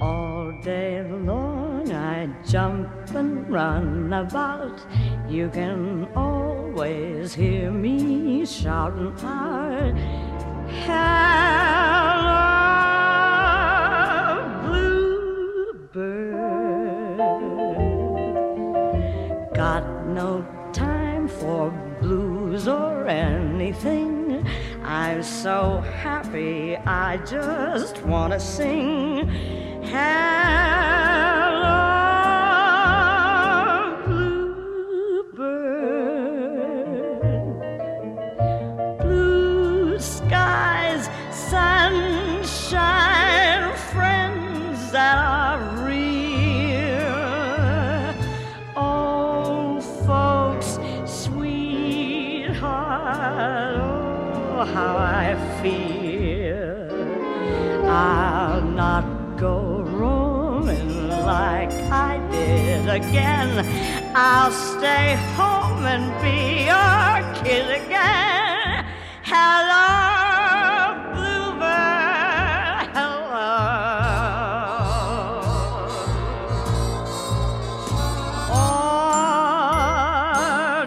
All day long I jump and run about. You can always hear me shouting out, hello, bluebird. Got no time for blues or anything. I'm so happy I just want to sing. Hello, bluebird. Blue skies, sunshine, friends that are real. Old folks, sweetheart, oh, how I feel. I'll not go roaming like I did again. I'll stay home and be your kid again. Hello, bluebird, hello. All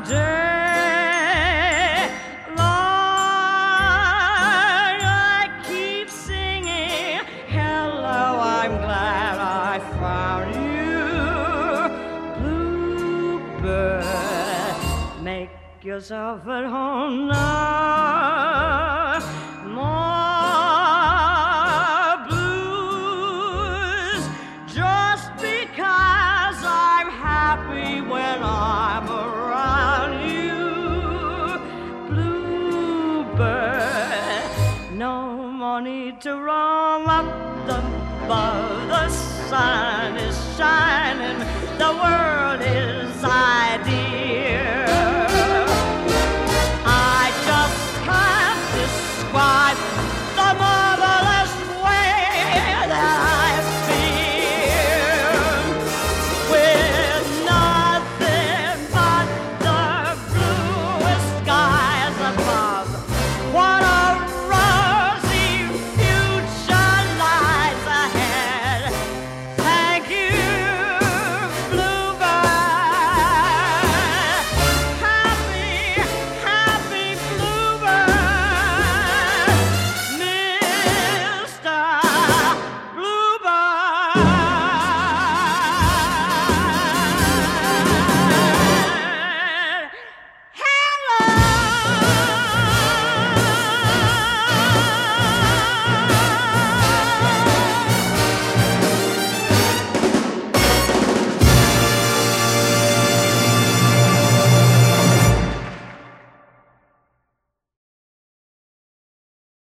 day long I keep singing, hello, I'm glad I found you, bluebird. Make yourself at home now. More blues, just because I'm happy when I'm around you, bluebird. No more need to roam up above, the sun is shining.